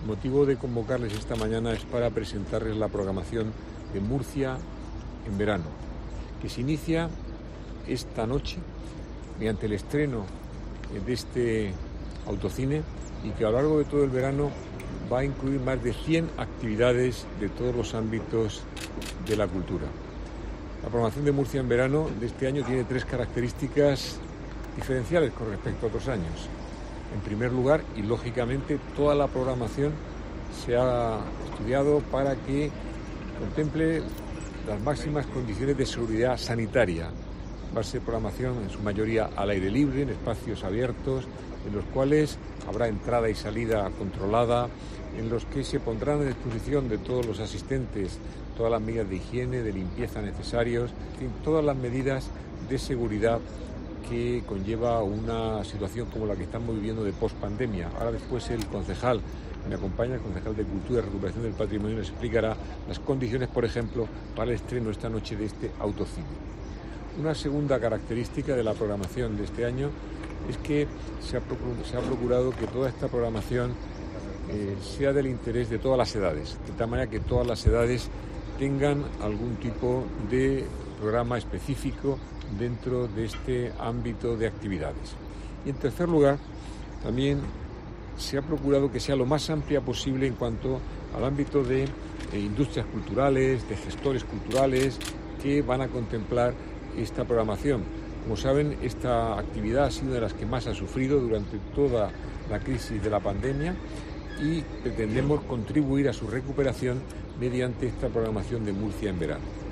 El motivo de convocarles esta mañana es para presentarles la programación de Murcia en verano, que se inicia esta noche mediante el estreno de este autocine y que a lo largo de todo el verano va a incluir más de 100 actividades de todos los ámbitos de la cultura. La programación de Murcia en verano de este año tiene 3 características diferenciales con respecto a otros años. En primer lugar, y lógicamente, toda la programación se ha estudiado para que contemple las máximas condiciones de seguridad sanitaria. Va a ser programación en su mayoría al aire libre, en espacios abiertos, en los cuales habrá entrada y salida controlada, en los que se pondrán a disposición de todos los asistentes todas las medidas de higiene, de limpieza necesarios, en fin, todas las medidas de seguridad que conlleva una situación como la que estamos viviendo de pospandemia. Ahora después el concejal me acompaña, el concejal de Cultura y Recuperación del Patrimonio, nos explicará las condiciones, por ejemplo, para el estreno esta noche de este autocine. Una segunda característica de la programación de este año es que se ha procurado que toda esta programación sea del interés de todas las edades, de tal manera que todas las edades tengan algún tipo de programa específico dentro de este ámbito de actividades. Y en tercer lugar, también se ha procurado que sea lo más amplia posible en cuanto al ámbito de industrias culturales, de gestores culturales que van a contemplar esta programación. Como saben, esta actividad ha sido de las que más ha sufrido durante toda la crisis de la pandemia y pretendemos contribuir a su recuperación mediante esta programación de Murcia en verano.